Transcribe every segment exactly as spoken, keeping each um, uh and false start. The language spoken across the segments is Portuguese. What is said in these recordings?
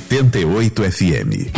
oitenta e oito F M.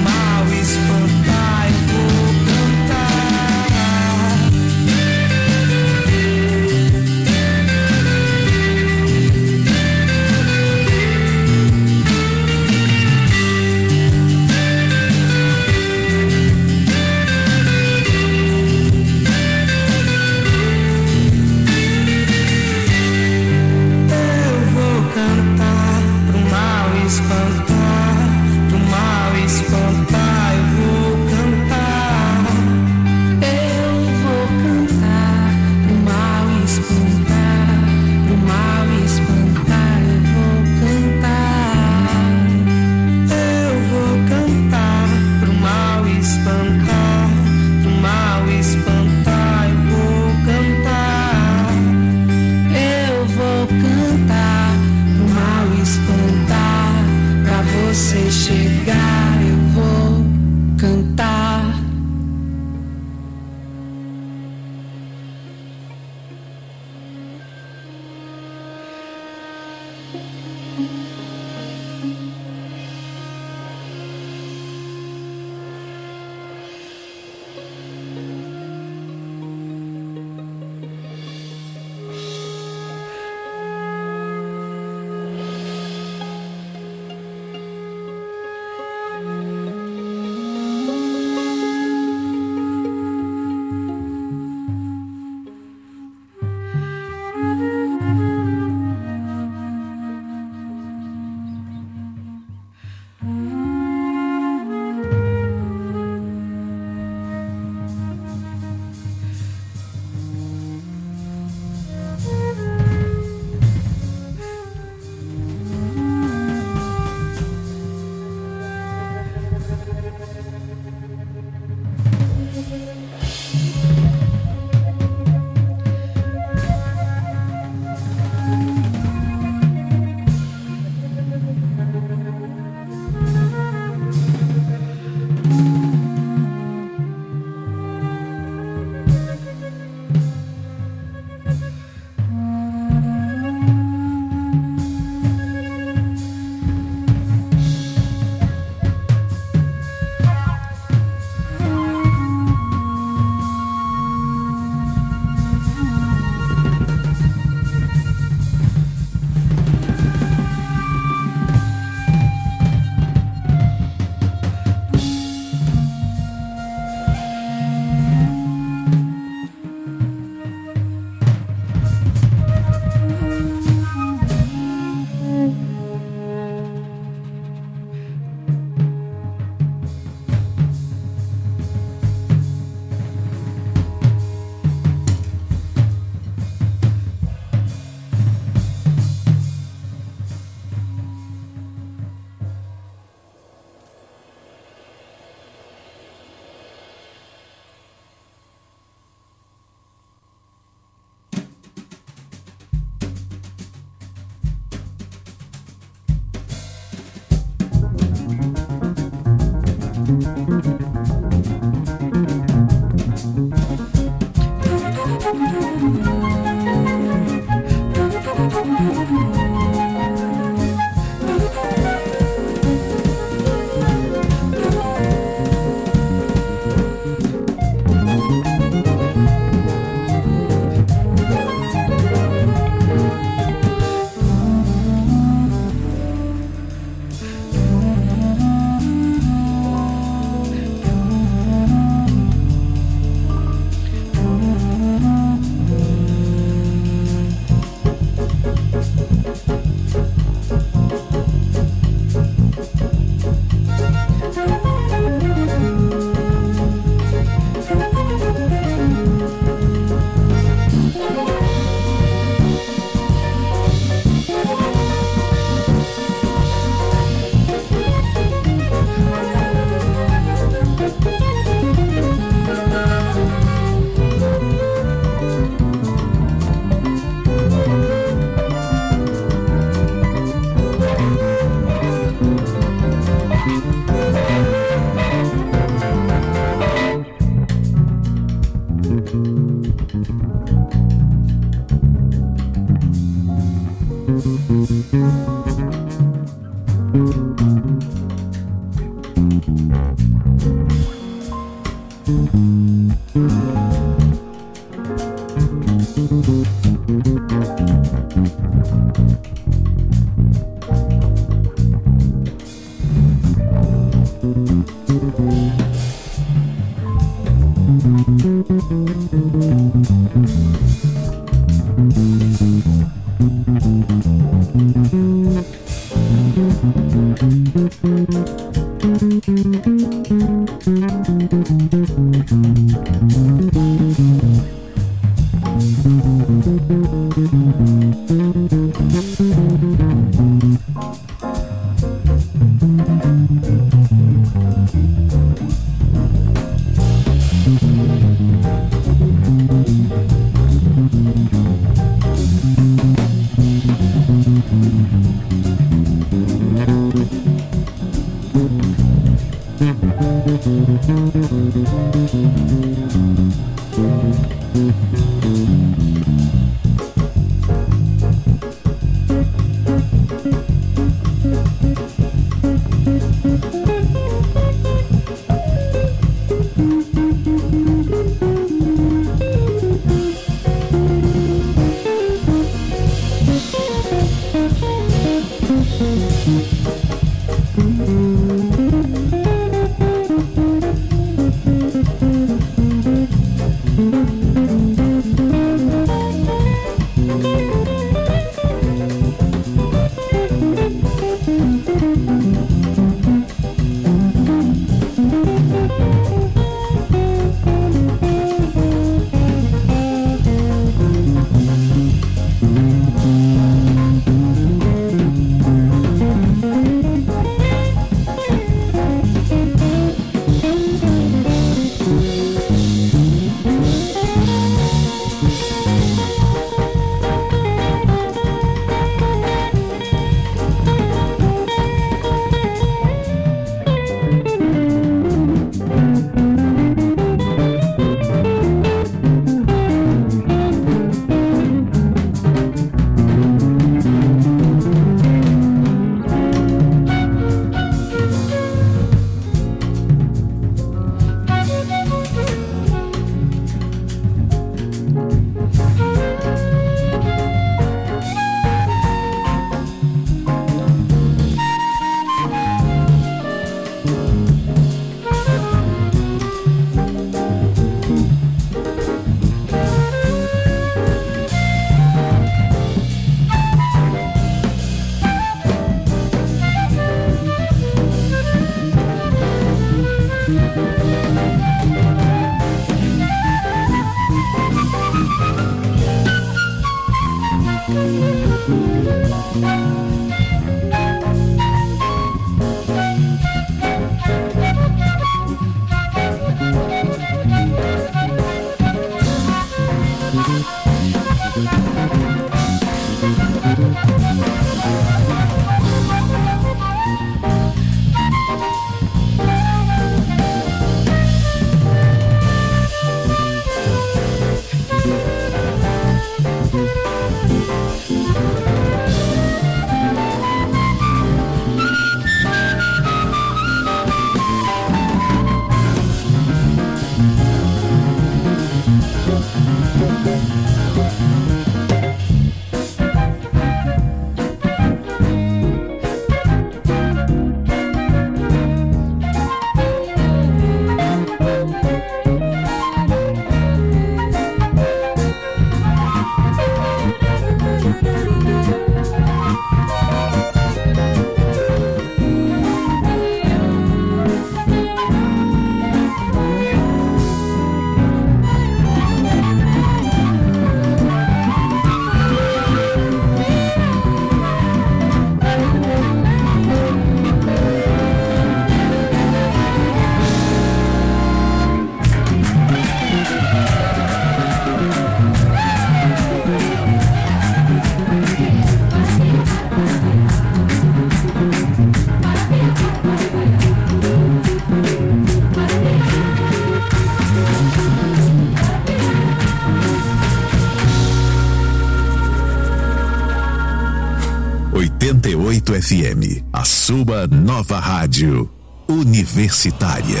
oitenta e oito F M, a sua nova rádio universitária.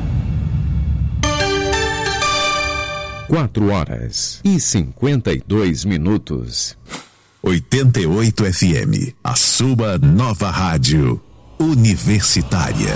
Quatro horas e cinquenta e dois minutos. oitenta e oito F M, a sua nova rádio universitária.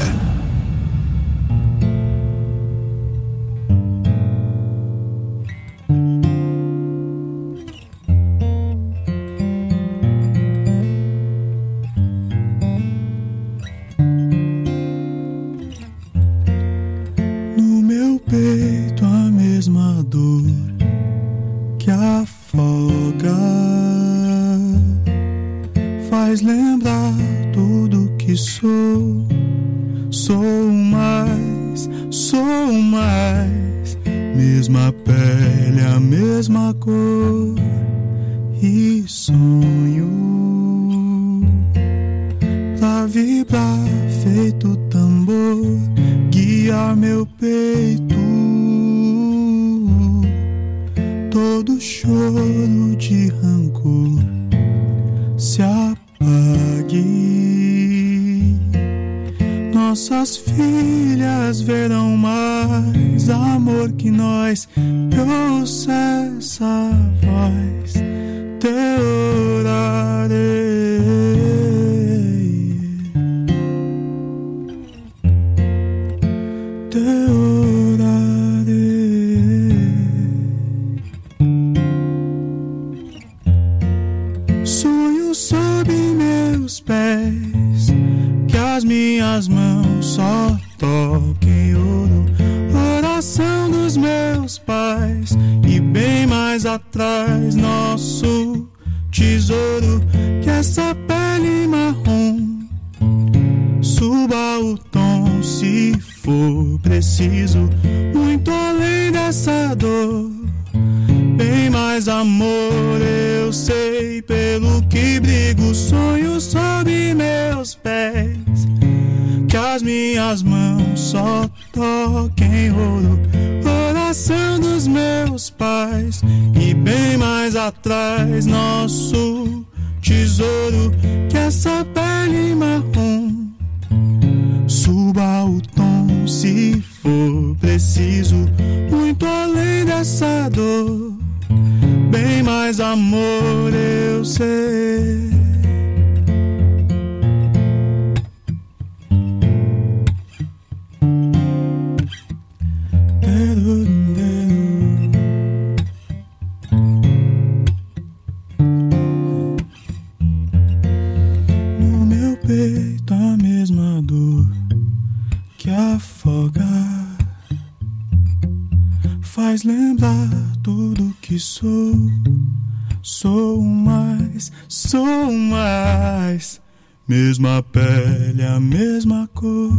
Mesma pele, a mesma cor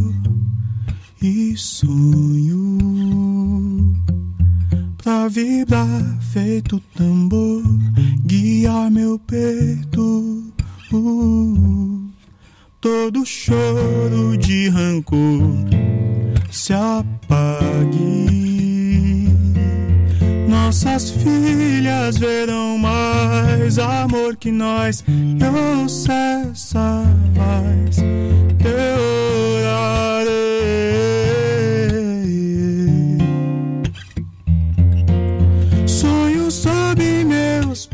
e sonho pra vibrar feito tambor, guiar meu peito, uh, todo choro de rancor se apague. Nossas filhas verão mais amor que nós. Eu cessa mais, eu orarei. Sonhos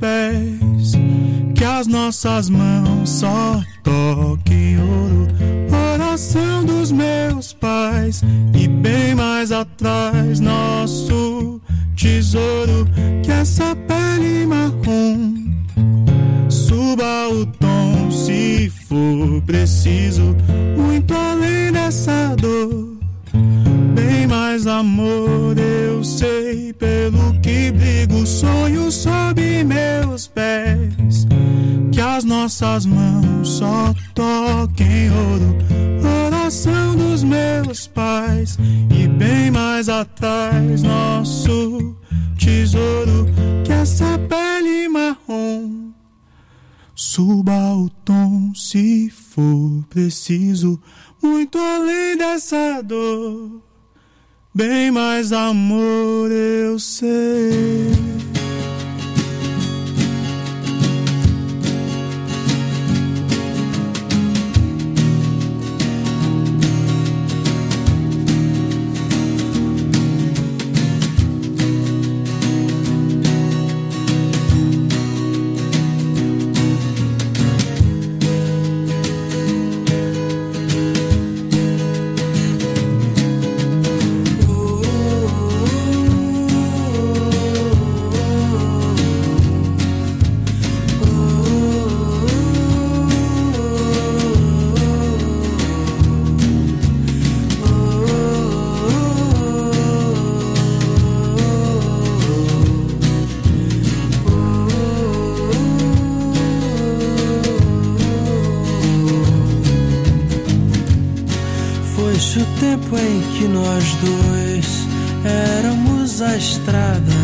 pés, que as nossas mãos só toquem ouro. Oração dos meus pais e bem mais atrás nosso tesouro, que essa pele marrom suba o tom se for preciso, muito além dessa dor. Bem mais amor eu sei, pelo que brigo, sonho sob meus pés, que as nossas mãos só toquem ouro. Oração dos meus pais e bem mais atrás nosso tesouro, que essa pele marrom suba o tom se for preciso, muito além dessa dor. Bem mais amor eu sei. Foi-se o tempo em que nós dois éramos a estrada.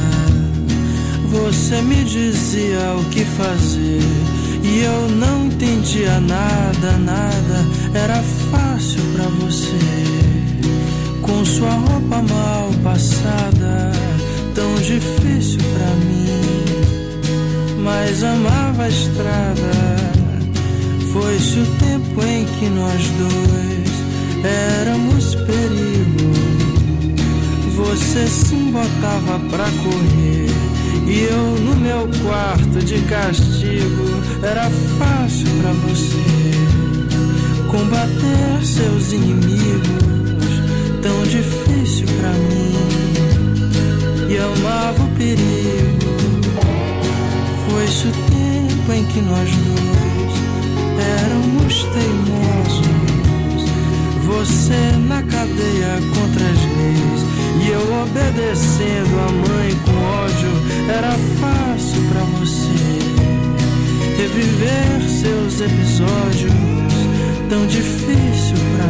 Você me dizia o que fazer e eu não entendia nada, nada. Era fácil pra você, com sua roupa mal passada, tão difícil pra mim, mas amava a estrada. Foi-se o tempo em que nós dois éramos perigo. Você se embotava pra correr e eu no meu quarto de castigo. Era fácil pra você combater seus inimigos, tão difícil pra mim, e amava o perigo. Foi-se o tempo em que nós dois éramos teimosos, você na cadeia contra as leis e eu obedecendo a mãe com ódio. Era fácil pra você reviver seus episódios, tão difícil pra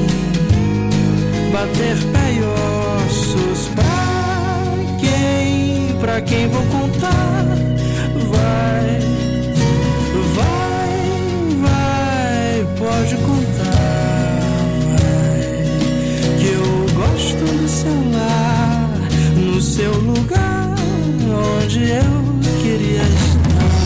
mim bater pé e ossos. Pra quem, pra quem vou contar? Vai, vai, vai, pode contar, vai, que eu gosto do seu lar, no seu lugar onde eu queria estar.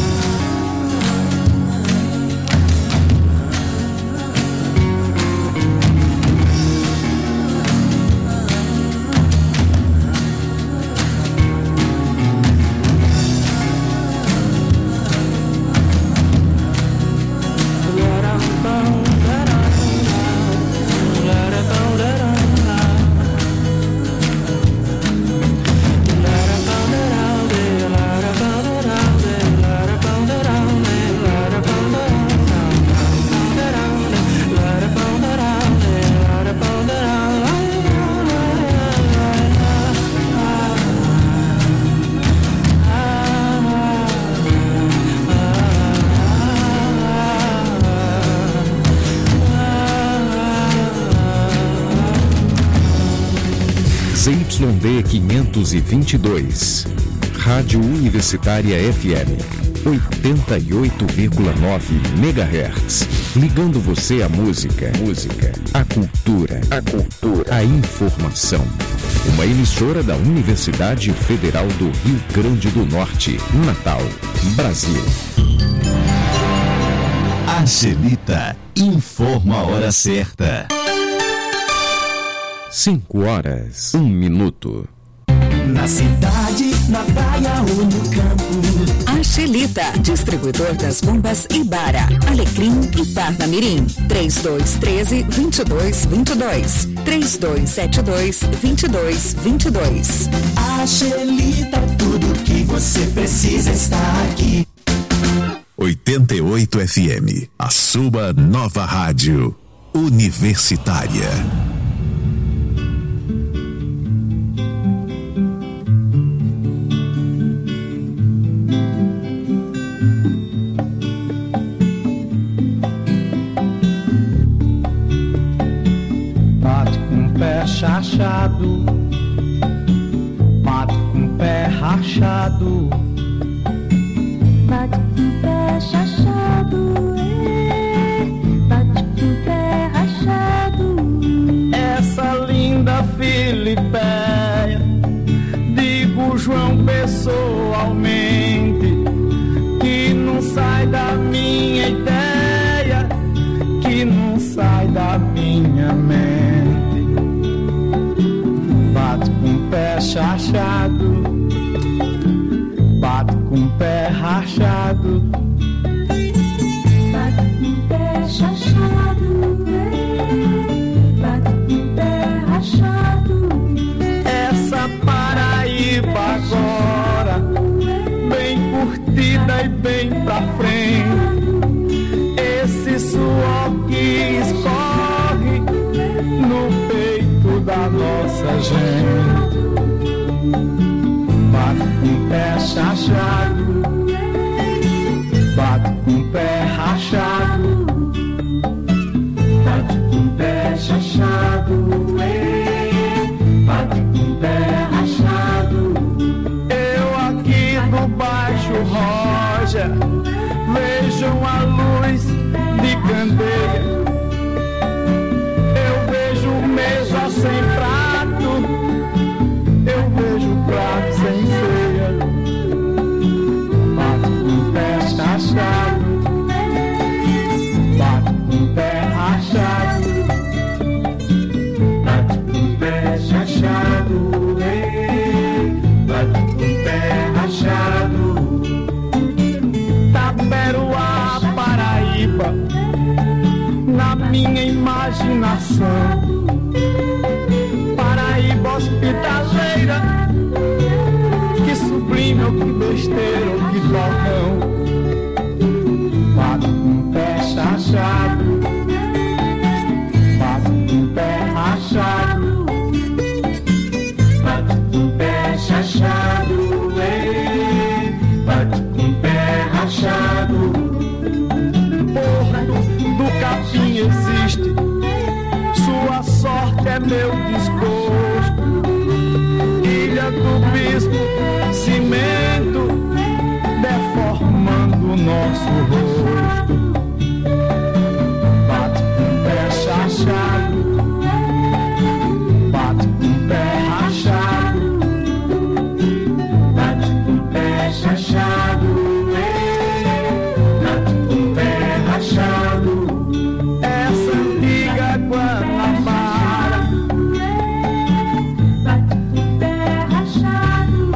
Z Y D quinhentos e vinte e dois, Rádio Universitária F M, oitenta e oito vírgula nove megahertz, ligando você à música, música, à cultura, a cultura, a informação. Uma emissora da Universidade Federal do Rio Grande do Norte, Natal, Brasil. Angelita informa a hora certa. Cinco horas, um minuto. Na cidade, na praia ou no campo, Angelita Angelita, distribuidor das bombas Ibara, Alecrim e Parnamirim. três dois um três, dois dois dois dois. três dois sete dois, dois dois dois dois. Angelita, tudo que você precisa está aqui. oitenta e oito F M, a sua nova rádio universitária. Bate com o pé chachado, bate com o pé rachado. Bate com o pé chachado, é, bate com o pé rachado. Essa linda Filipéia, digo João pessoalmente, que não sai da minha ideia, que não sai da minha mente. Bate com o pé chachado, bate com o pé rachado. Bate com o pé chachado, é, bate com o pé rachado. Essa Paraíba agora, bem curtida e bem pra frente. Esse suor que escorre no peito da nossa gente. Bate com o pé chachado, bate com o pé rachado. Bate com o pé chachado, é, bate com o pé rachado. Eu aqui do Baixo Roja vejo a luz de candeia. Eu vejo mesa sem prato, eu vejo prato sem ceia. Bate com o pé chachado, bate com o pé rachado. Bate com o pé chachado, é, bate com o pé rachado. Taperoá, Paraíba, na minha imaginação. Paraíba hospitaleira, que sublime ou que besteira ou que balcão. Bate com o pé chachado, bate com o pé rachado. Bate com o pé chachado, é, bate com o pé rachado. Porto do Capim existe, sua sorte é meu desgosto. Ilha do Bispo, cimento, deformando o nosso rosto. Bate com o pé chachado, bate com o pé rachado. Bate com o pé chachado, é, bate com o pé rachado. Essa antiga Guanabara, bate com o pé rachado.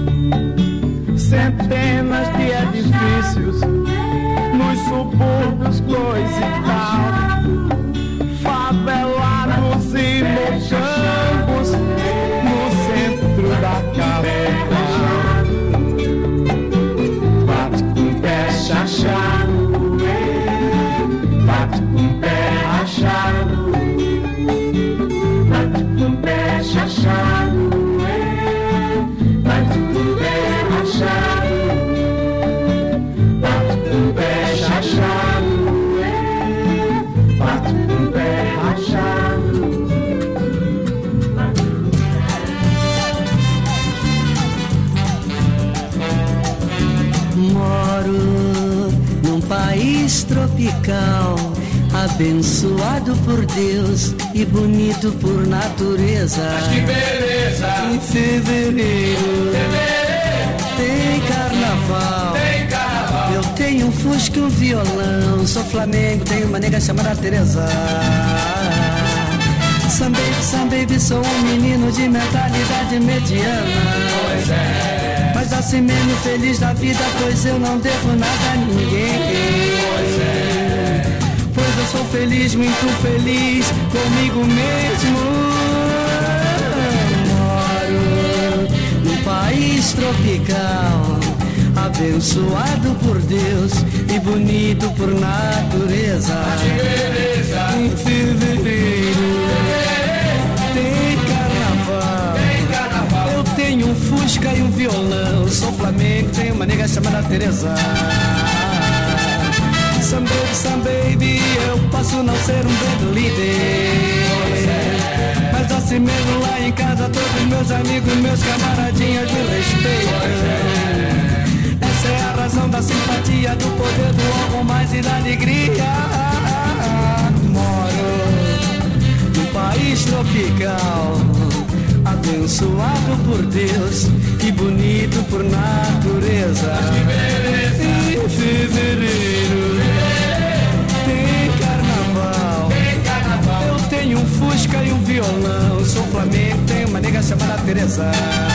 centenas de edifícios nos subúrbios, coisa e tal, favelados e mocambos no centro da capital. Bate com o pé chachado, é, bate com o pé rachado. Bate com o pé chachado, é, bate com o pé rachado. Bate com o pé chachado, é, bate com o pé rachado. Moro num país tropical, abençoado por Deus e bonito por natureza. Mas que beleza! Em fevereiro, Fevereiro tem carnaval. tem carnaval. Eu tenho um fusca e um violão, sou Flamengo, tenho uma nega chamada Teresa. Sam baby, Sam baby, sou um menino de mentalidade mediana. Pois é. Mas Mas assim mesmo feliz da vida, pois eu não devo nada a ninguém. Pois é. Pois eu sou feliz, muito feliz comigo mesmo. Moro num país tropical, abençoado por Deus e bonito por natureza. Em fevereiro tem carnaval. Eu tenho um Fusca e um violão. Sou Flamengo, tenho uma nega chamada Teresa. Some baby, some baby, eu posso não ser um band líder, mas assim mesmo lá em casa todos meus amigos, meus camaradinhas me respeitam. Essa é a razão da simpatia, do poder do órgão mais e da alegria. Moro num país tropical, abençoado por Deus e bonito por natureza. Em fevereiro tem carnaval. Eu tenho um Fusca e um violão. Sou Flamengo, tenho uma nega chamada Teresa.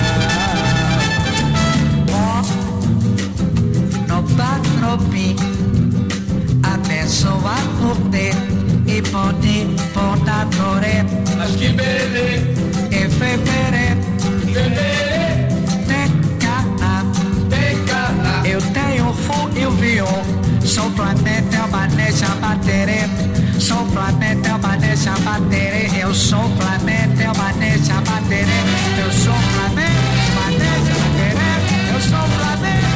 Patropi, abençoado por Deus e poder por natureza. Mas que beleza! Em fevereiro, fevereiro tem carnaval. Tem carnaval. Eu tenho o fogo e o viol. Sou Flamengo, é uma nega baterê. Sou Flamengo, é uma nega baterê. Eu sou Flamengo, é uma nega baterê. Eu sou Flamengo, uma nega baterê. Eu sou Flamengo.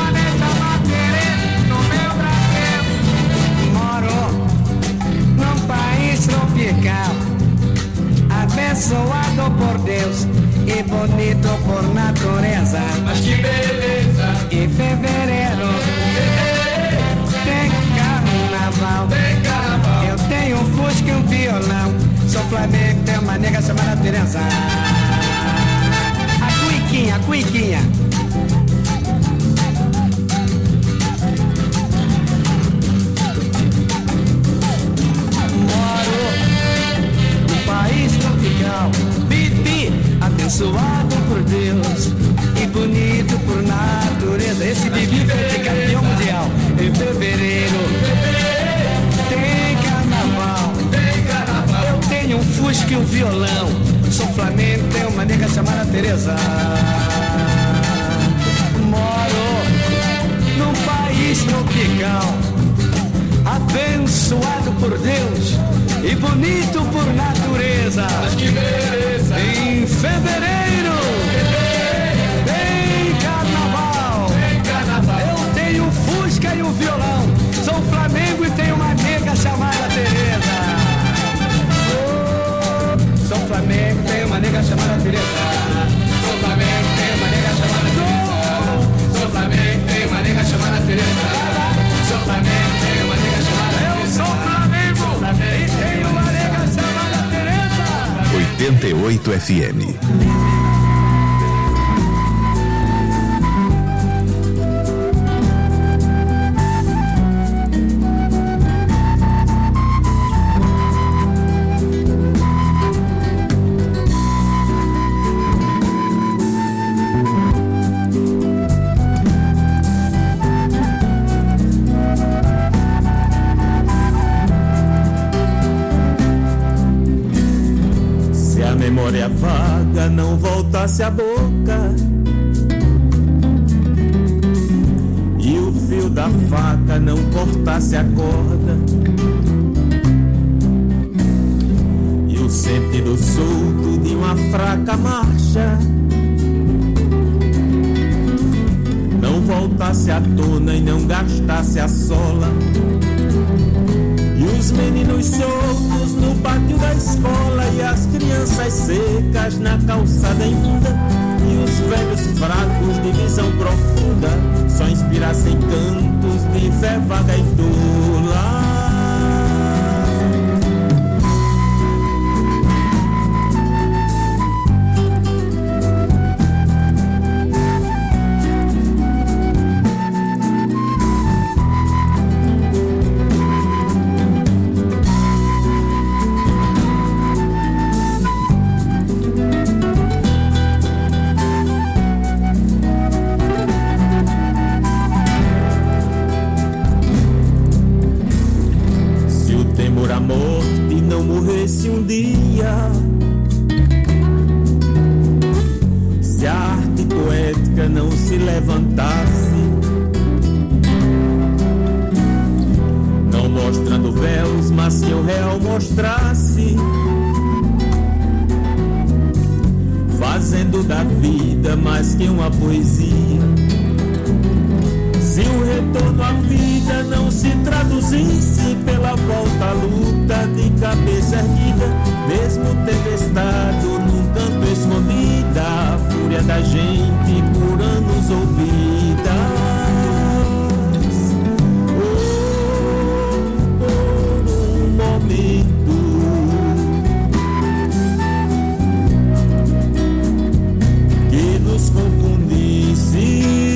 Tropical, abençoado por Deus e bonito por natureza. Mas que beleza! Em fevereiro, fevereiro tem carnaval. Tem carnaval. Eu tenho um Fusca e um violão. Sou Flamengo, tenho uma nega chamada Teresa. A cuiquinha, a cuiquinha. País tropical, Bibi, abençoado por Deus e bonito por natureza. Esse Bibi foi de campeão mundial. Em fevereiro tem carnaval. Tem carnaval. Eu tenho um Fusca e um violão. Sou Flamengo, tenho uma nega chamada Teresa. Moro num país tropical, abençoado por Deus e bonito por natureza. Mas que beleza! Em fevereiro tem carnaval. Tem carnaval. Eu tenho um Fusca e um violão. Sou Flamengo e tenho uma nega chamada Teresa. Oh, sou Flamengo, tenho uma nega chamada Teresa. Sou Flamengo, tenho uma nega chamada Teresa. Sou Flamengo, tenho uma nega chamada Teresa. Sou Flamengo, tenho uma nega chamada Teresa. Eu sou Flamengo e tenho uma nega chamada Teresa. oitenta e oito F M. Memória vaga não voltasse a boca e o fio da faca não cortasse a corda e o sentido solto de uma fraca marcha não voltasse à tona e não gastasse a sola. E os meninos soltos no pátio da escola e as crianças secas na calçada imunda e os velhos fracos de visão profunda só inspirassem cantos de fé vaga e tola. se um dia, se a arte poética não se levantasse, não mostrando véus, mas que o real mostrasse, fazendo da vida mais que uma poesia. Se o retorno à vida não se traduzisse pela volta à luta de cabeça erguida, mesmo tempestado num canto escondida, a fúria da gente por anos ouvidas. Oh, por um momento que nos confundisse,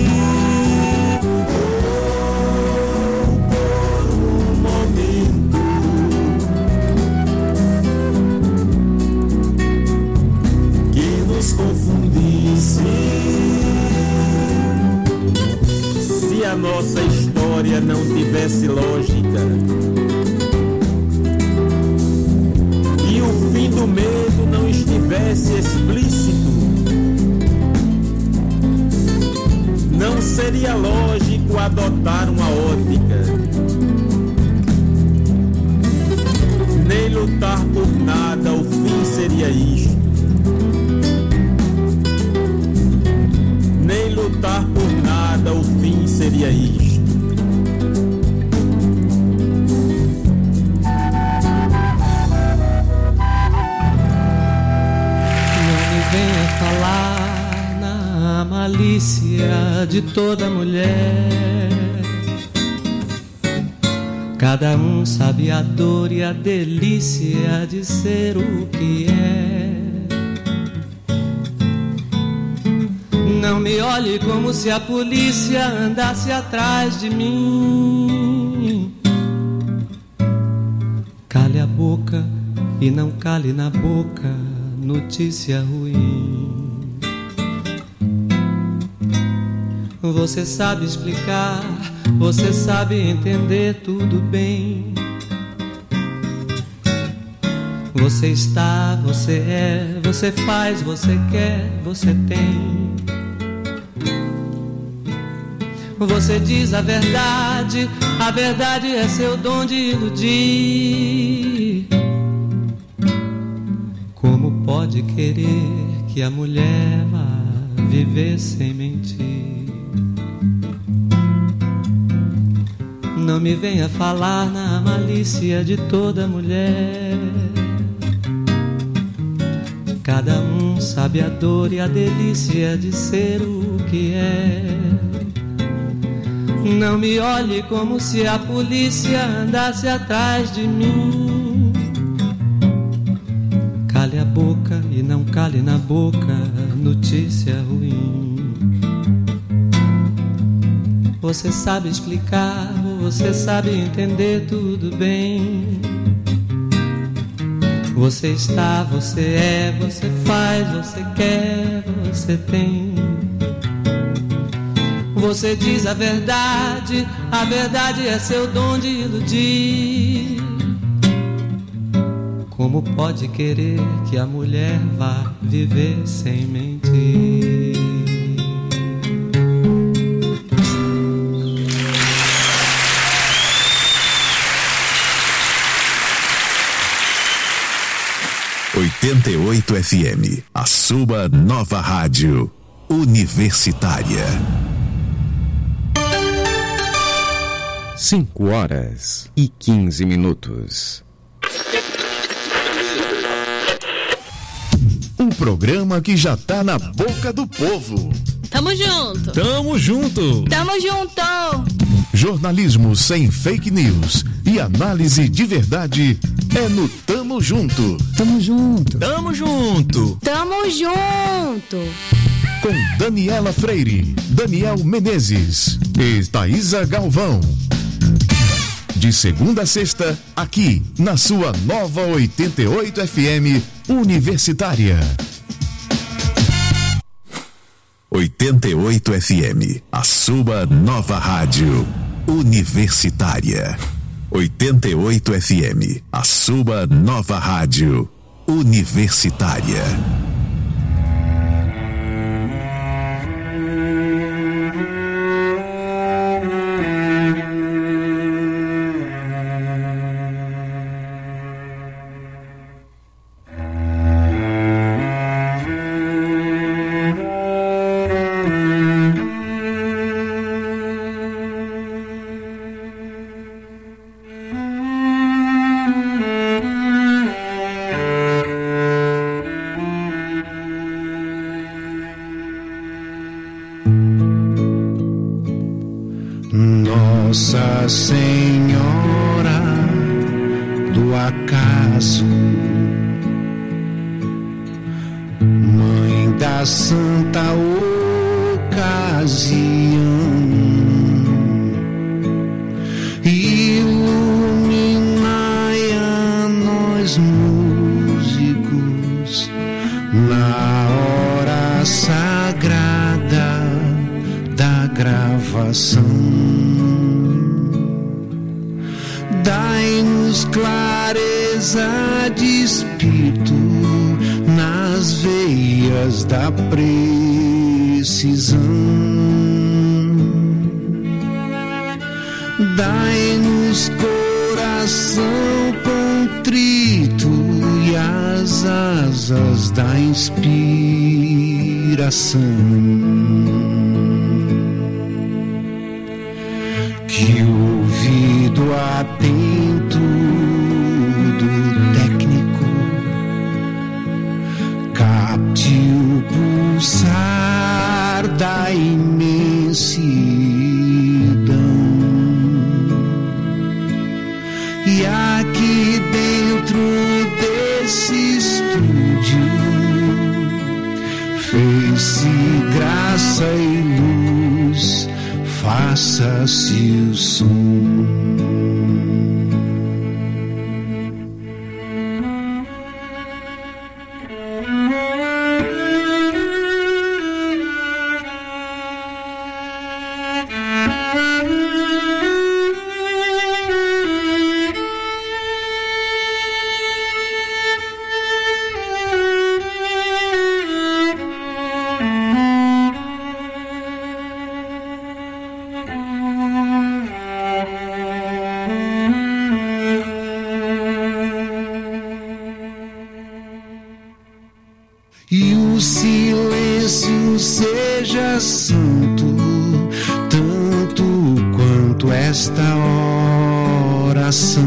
se a nossa história não tivesse lógica e o fim do medo não estivesse explícito, não seria lógico adotar uma ótica, nem lutar por nada, o fim seria isto. Nem lutar por nada, o fim seria isto. Não me venha falar na malícia de toda mulher. Cada um sabe a dor e a delícia de ser o que é. Não me olhe como se a polícia andasse atrás de mim. Cale a boca e não cale na boca notícia ruim. Você sabe explicar, você sabe entender tudo bem. Você está, você é, você faz, você quer, você tem. Você diz a verdade, a verdade é seu dom de iludir. Como pode querer que a mulher vá viver sem mentir? Não me venha falar na malícia de toda mulher. Cada um sabe a dor e a delícia de ser o que é. Não me olhe como se a polícia andasse atrás de mim. Cale a boca e não cale na boca notícia ruim. Você sabe explicar, você sabe entender tudo bem. Você está, você é, você faz, você quer, você tem. Você diz a verdade, a verdade é seu dom de iludir. Como pode querer que a mulher vá viver sem mentir? oitenta e oito F M, a sua nova rádio universitária. Cinco horas e quinze minutos. Um programa que já tá na boca do povo. Tamo junto. Tamo junto. Tamo junto. Jornalismo sem fake news e análise de verdade é no Tamo Junto. Tamo junto. Tamo junto. Tamo junto. Com Daniela Freire, Daniel Menezes e Thaísa Galvão. De segunda a sexta, aqui na sua nova oitenta e oito F M Universitária. oitenta e oito F M, a sua nova rádio universitária. oitenta e oito F M, a sua nova rádio universitária. Nossa Senhora do Acaso, Mãe da Santa Ocasião, iluminai a nós músicos na hora sagrada da gravação. Dai-nos clareza de espírito nas veias da precisão. Dai-nos coração contrito e as asas da inspiração. Que o ouvido atento do técnico capte o pulsar da imensidão e aqui dentro desse estúdio fez-se graça e luz, faça-se o som. E o silêncio seja santo, tanto quanto esta oração.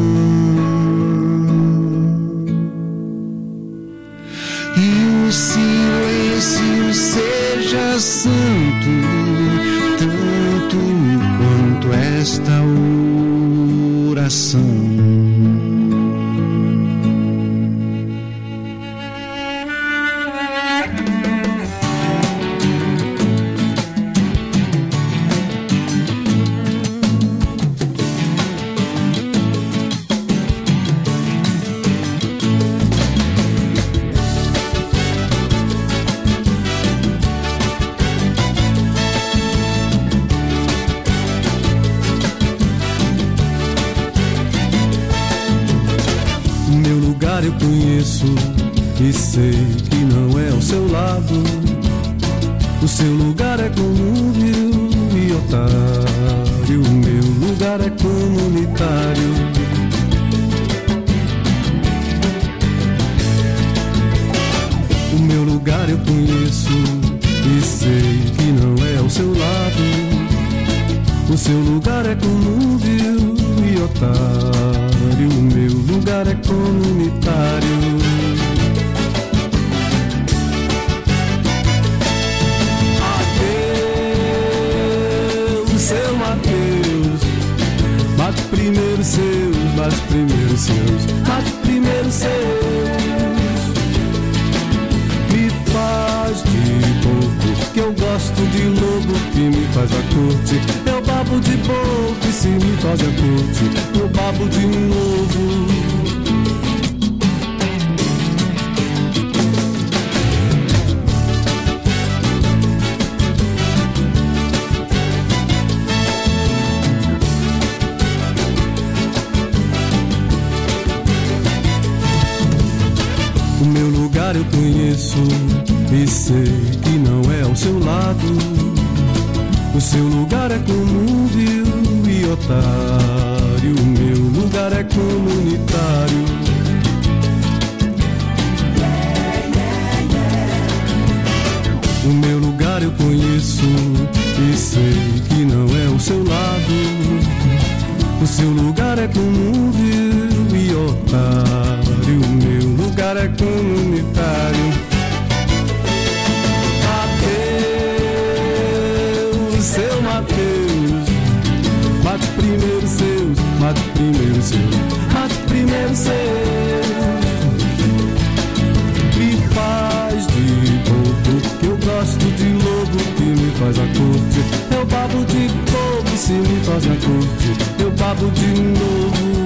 E o silêncio seja santo, tanto quanto esta oração. Eu conheço e sei que não é ao seu lado. O seu lugar é comum e otário, o meu lugar é comunitário. O meu lugar eu conheço e sei que não é ao seu lado. O seu lugar é comum e otário, o meu lugar é comunitário. Adeus, seu Mateus, bate primeiro seus, bate primeiro seus, bate primeiro seus. Me faz de pouco, que eu gosto de lobo que me faz a corte. Eu babo de pouco e se me faz a corte, eu babo de novo. lugar eu conheço e sei que não é ao seu lado. O seu lugar é comum, vil e otário. O meu lugar é comunitário. O meu lugar eu conheço e sei que não é ao seu lado. O seu lugar é comum, vil e otário. O meu lugar é comunitário. Mateus, seu Mateus, mate primeiro seus, mate primeiro seus, mate primeiro seus. Me faz de bobo, que eu gosto de lobo que me faz a corte. Eu babo de bobo se me faz a corte. Eu babo de novo.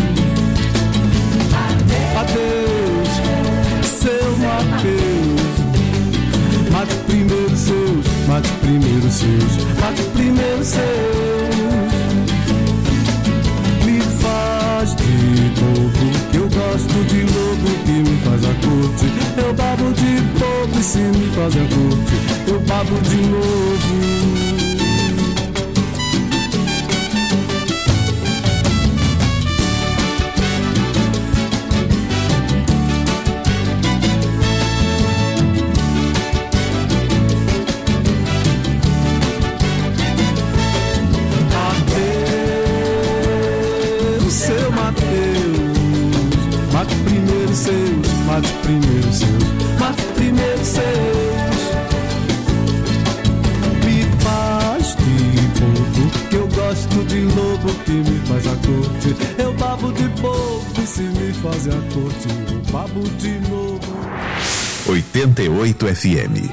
Adeus, seu Mateus, mate primeiro seus, mate primeiro seus, mate primeiro seus. Me faz de bobo, que eu gosto de lobo que me faz a corte. Eu babo de bobo e se me faz a corte, eu babo de novo. Mate primeiro seus, mate primeiro seus, mate primeiro seus. Me faz de bobo, que eu gosto de lobo que me faz a corte. Eu babo de bobo, se me faz a corte, eu babo de novo. oitenta e oito F M.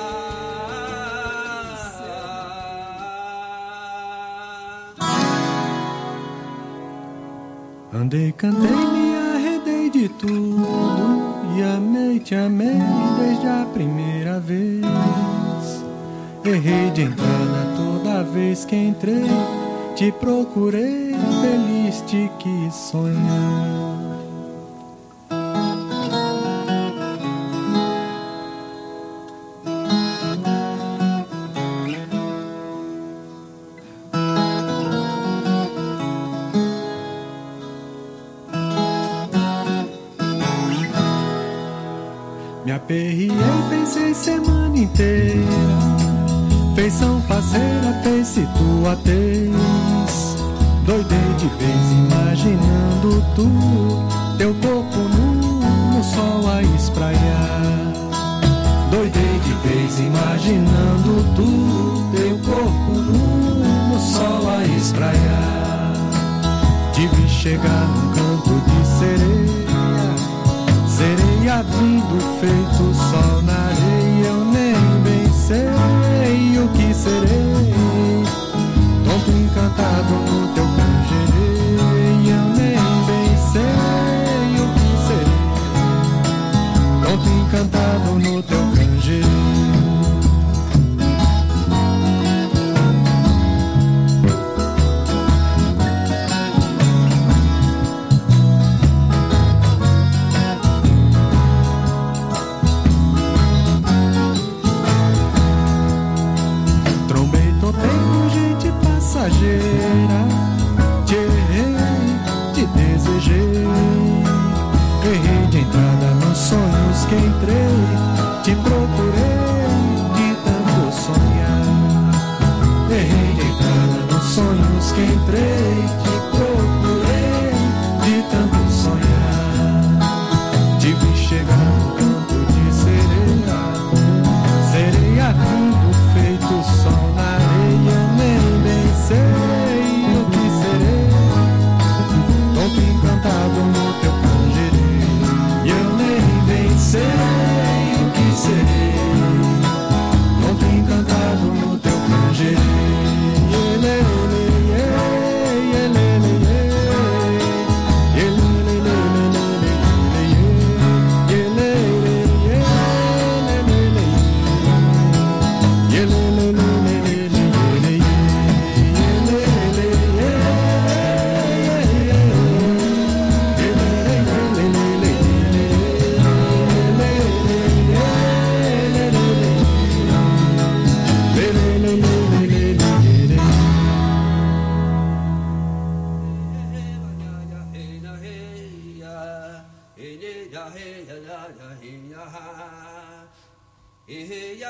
Andei, cantei, me arredei de tudo e amei, te amei desde a primeira vez. Errei de entrada toda vez que entrei, te procurei, feliz te quis sonhar. Me aperriei, pensei semana inteira, feição faceira, fez-se tua tez. Doidei de vez imaginando tu, teu corpo nu no sol a espraiar. Doidei de vez imaginando tu, teu corpo nu no sol a espraiar. Te vi chegar num canto de sereia, sereia vindo feito sol na areia. Eu nem bem sei o que serei, tonto encantado no teu canjerei. Eu nem bem sei o que serei, tonto encantado no teu canjerei. Te errei, te desejei, errei de entrada nos sonhos que entrei, te procurei de tanto sonhar. Errei de entrada nos sonhos que entrei, te procurei de tanto sonhar. Te vi chegar no canto de sereia, sereia vindo feito sol na areia. Nem bem sei o que serei, tonto encantado no teu canjerei. E eu nem bem sei o que serei, tonto encantado no teu canjerei. Ele, ele, ele, ele.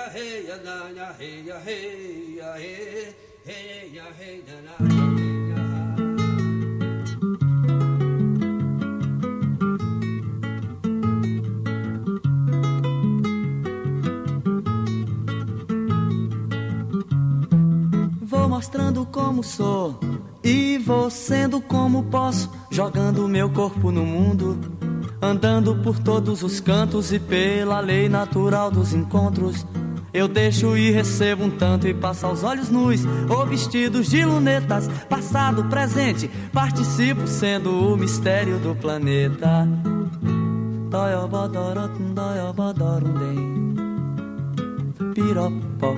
Vou mostrando como sou e vou sendo como posso, jogando meu corpo no mundo, andando por todos os cantos e pela lei natural dos encontros. Eu deixo e recebo um tanto e passo aos olhos nus ou vestidos de lunetas, passado, presente, participo sendo o mistério do planeta. Piropó,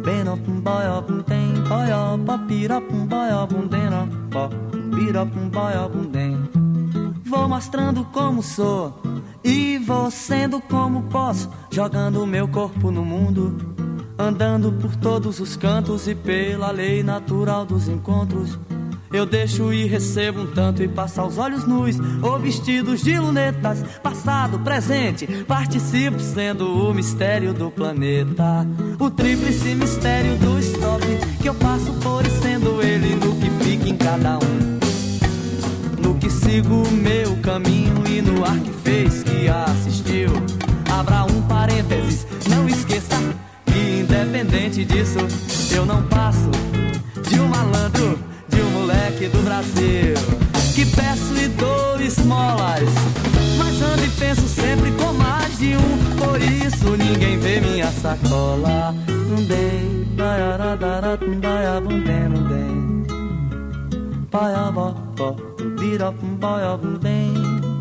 vou mostrando como sou e vou sendo como posso, jogando meu corpo no mundo, andando por todos os cantos e pela lei natural dos encontros. Eu deixo e recebo um tanto e passo aos olhos nus ou vestidos de lunetas, passado, presente, participo sendo o mistério do planeta. O tríplice mistério do stop, que eu passo por e sendo ele no que fica em cada um, no que sigo o meu caminho e no ar que fez, que assistiu. Abra um parênteses, não esqueça que independente disso eu não passo de um malandro, de um moleque do Brasil, que peço e dou esmolas, mas ando e penso sempre com mais de um, por isso ninguém vê minha sacola. Não dei, daiaradara, daiabundem, não dei, paiabó, birapum, baiabundem,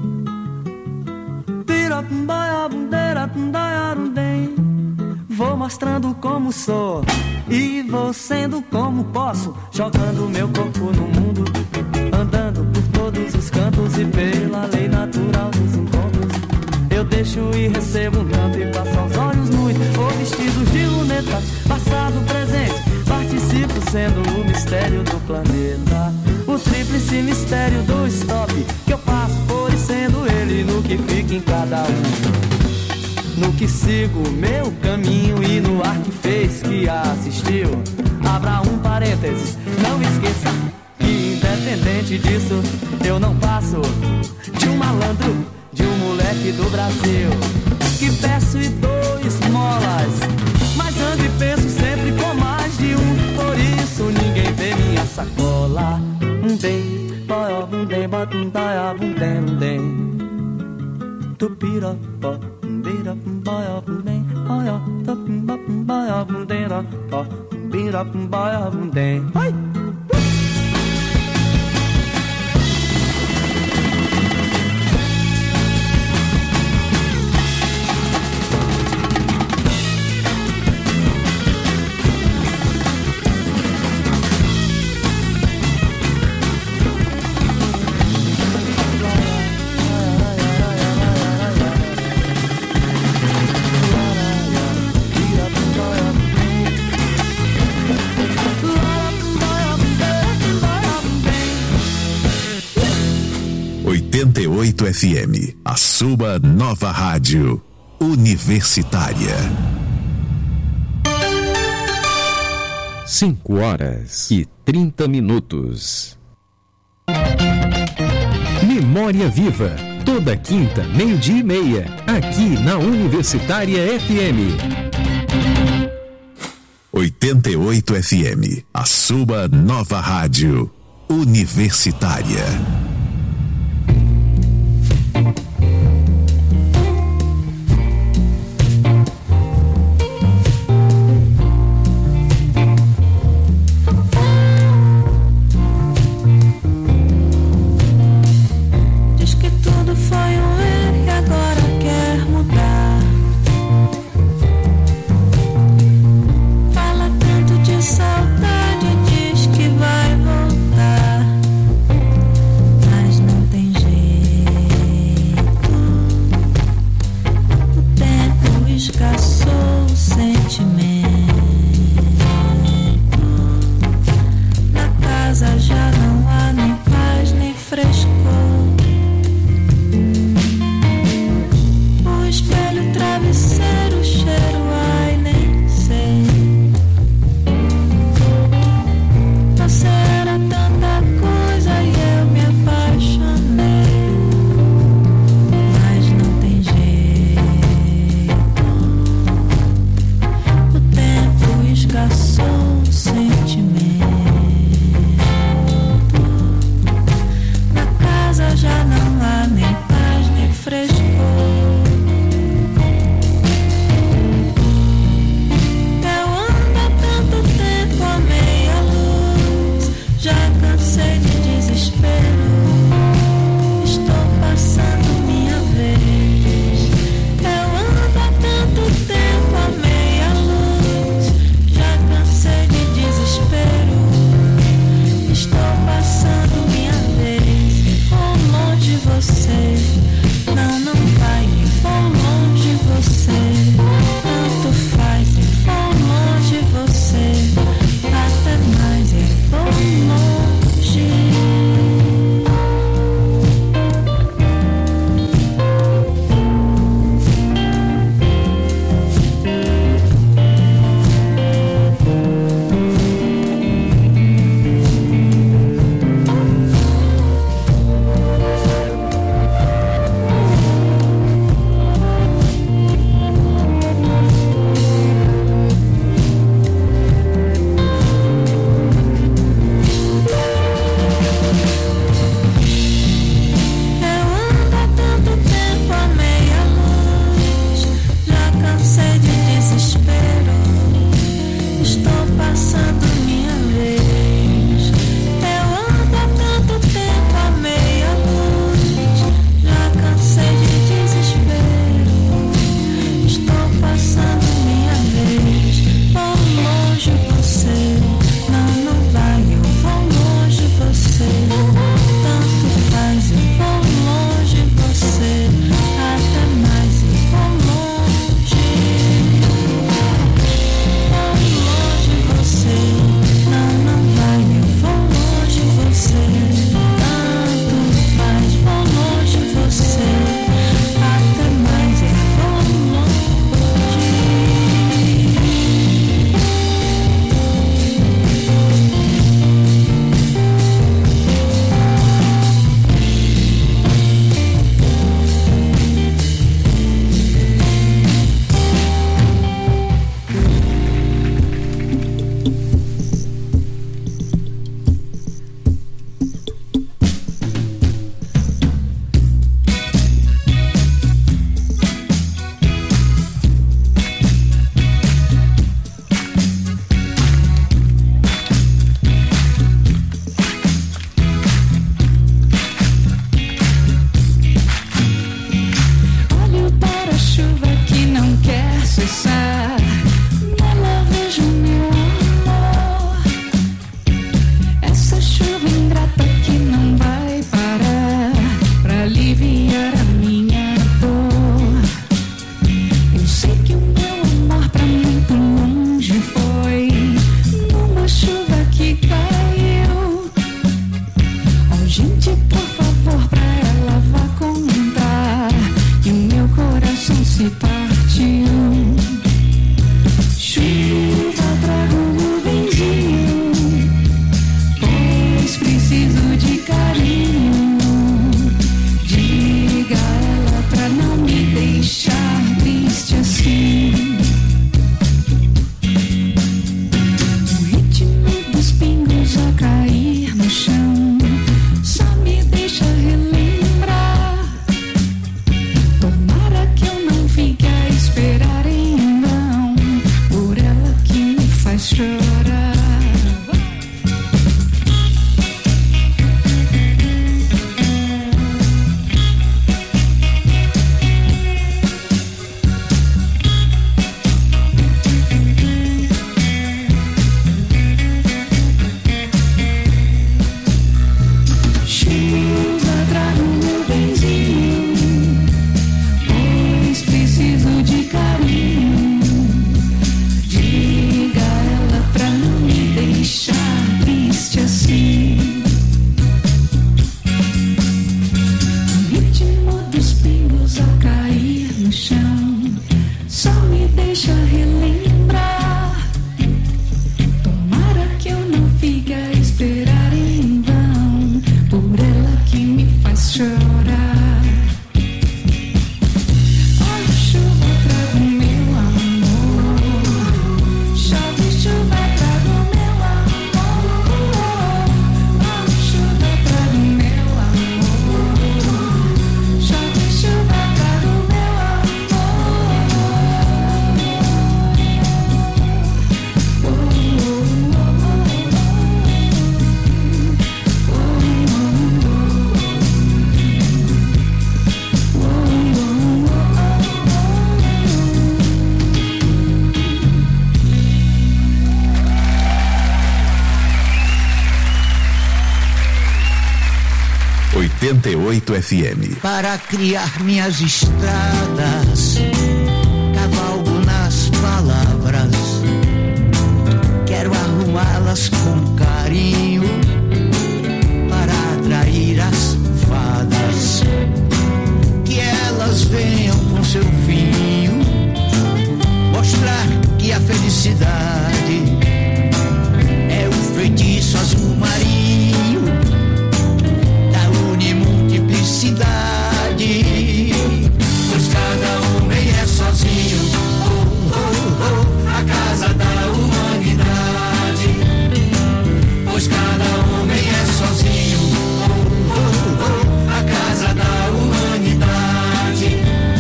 birapum, baiabundeira, daiarundem. Vou mostrando como sou e vou sendo como posso, jogando meu corpo no mundo, andando por todos os cantos e pela lei natural dos encontros. Eu deixo e recebo um tanto e passo aos olhos nus ou vestidos de lunetas, passado, presente, participo sendo o mistério do planeta. O tríplice mistério do stop, que eu passo por e sendo ele no que fica em cada um, no que sigo meu caminho e no ar que fez, que assistiu. Abra um parênteses, não esqueça que independente disso eu não passo de um malandro, de um moleque do Brasil, que peço e dou esmolas, mas ando e penso sempre com mais de um, por isso ninguém vê minha sacola. Um bem, boia, um bem, bota um daia, um bem, um bem, tupirapó. Bira bumbaia bundem, boia, tapumba bumbaia bundeira, pó, bira bumbaia bundem. Ai! oitenta e oito F M, a sua nova rádio universitária. Cinco horas e trinta minutos. Memória Viva, toda quinta, meio-dia e meia, aqui na Universitária F M. oitenta e oito F M, a sua nova rádio universitária. Saudade diz que vai voltar. oitenta e oito F M. Para criar minhas estradas, cavalgo nas palavras, quero arrumá-las com carinho para atrair as fadas, que elas venham com seu vinho mostrar que a felicidade é o feitiço azul marinho da unimultiplicidade, pois cada homem é sozinho, oh, oh, oh, a casa da humanidade, pois cada homem é sozinho, oh, oh, oh, a casa da humanidade.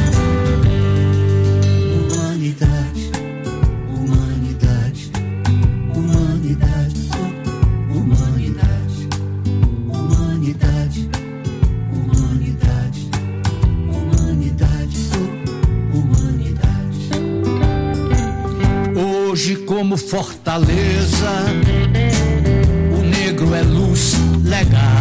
Humanidade, humanidade, humanidade, oh, humanidade, humanidade, humanidade, humanidade, oh, humanidade. Hoje, como fortaleza, o negro é luz legal.